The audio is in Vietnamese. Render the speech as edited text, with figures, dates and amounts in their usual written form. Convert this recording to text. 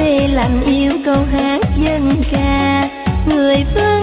quê lạnh yêu câu hát dân ca người phương